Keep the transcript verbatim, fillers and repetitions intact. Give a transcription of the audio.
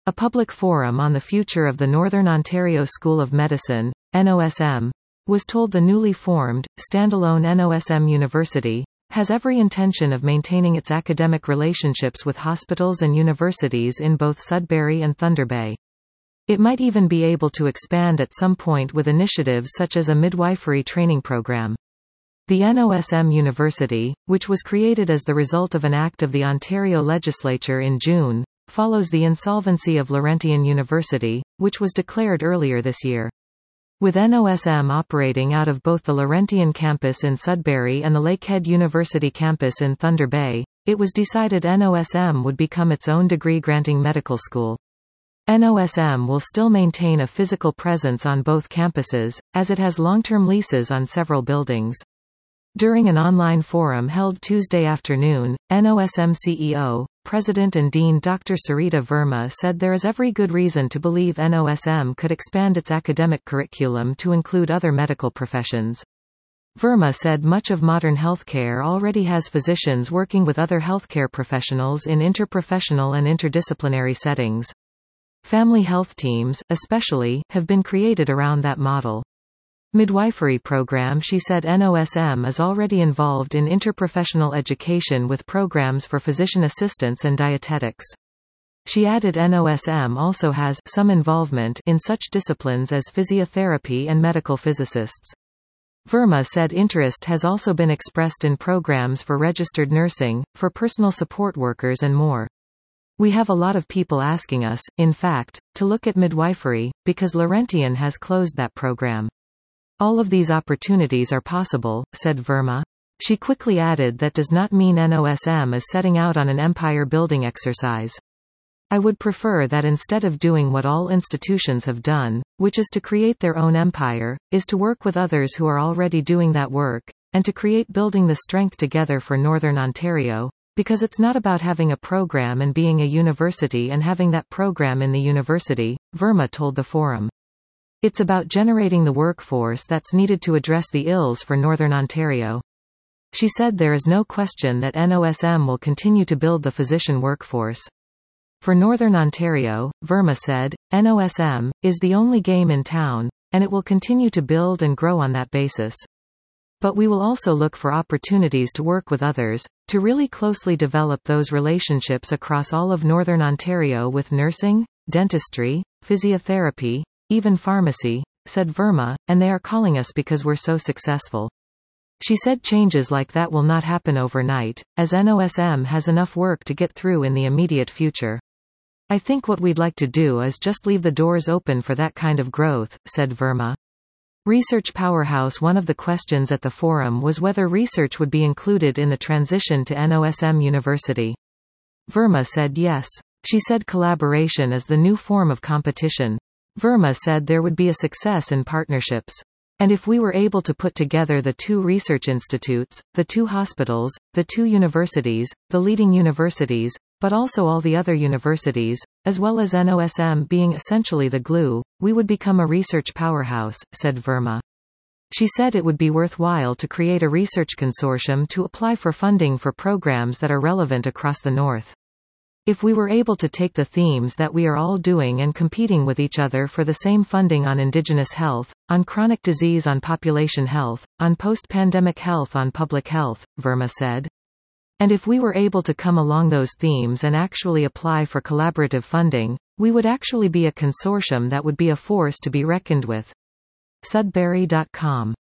A public forum on the future of the Northern Ontario School of Medicine, N O S M, was told the newly formed, standalone N O S M University has every intention of maintaining its academic relationships with hospitals and universities in both Sudbury and Thunder Bay. It might even be able to expand at some point with initiatives such as a midwifery training program. The N O S M University, which was created as the result of an act of the Ontario Legislature in June, follows the insolvency of Laurentian University, which was declared earlier this year. With N O S M operating out of both the Laurentian campus in Sudbury and the Lakehead University campus in Thunder Bay, it was decided N O S M would become its own degree-granting medical school. N O S M will still maintain a physical presence on both campuses, as it has long-term leases on several buildings. During an online forum held Tuesday afternoon, N O S M C E O, President and Dean Doctor Sarita Verma said there is every good reason to believe N O S M could expand its academic curriculum to include other medical professions. Verma said much of modern healthcare already has physicians working with other healthcare professionals in interprofessional and interdisciplinary settings. Family health teams, especially, have been created around that model. Midwifery program. She said N O S M is already involved in interprofessional education with programs for physician assistants and dietetics. She added N O S M also has some involvement in such disciplines as physiotherapy and medical physicists. Verma said interest has also been expressed in programs for registered nursing, for personal support workers and more. We have a lot of people asking us, in fact, to look at midwifery, because Laurentian has closed that program. All of these opportunities are possible, said Verma. She quickly added that does not mean N O S M is setting out on an empire-building exercise. I would prefer that instead of doing what all institutions have done, which is to create their own empire, is to work with others who are already doing that work, and to create building the strength together for Northern Ontario, because it's not about having a program and being a university and having that program in the university, Verma told the forum. It's about generating the workforce that's needed to address the ills for Northern Ontario. She said there is no question that N O S M will continue to build the physician workforce. For Northern Ontario, Verma said, N O S M is the only game in town, and it will continue to build and grow on that basis. But we will also look for opportunities to work with others, to really closely develop those relationships across all of Northern Ontario with nursing, dentistry, physiotherapy, even pharmacy, said Verma, and they are calling us because we're so successful. She said changes like that will not happen overnight, as N O S M has enough work to get through in the immediate future. I think what we'd like to do is just leave the doors open for that kind of growth, said Verma. Research Powerhouse. One of the questions at the forum was whether research would be included in the transition to N O S M University. Verma said yes. She said collaboration is the new form of competition. Verma said there would be a success in partnerships. And if we were able to put together the two research institutes, the two hospitals, the two universities, the leading universities, but also all the other universities, as well as N O S M being essentially the glue, we would become a research powerhouse, said Verma. She said it would be worthwhile to create a research consortium to apply for funding for programs that are relevant across the North. If we were able to take the themes that we are all doing and competing with each other for the same funding on Indigenous health, on chronic disease, on population health, on post-pandemic health, on public health, Verma said. And if we were able to come along those themes and actually apply for collaborative funding, we would actually be a consortium that would be a force to be reckoned with. Sudbury dot com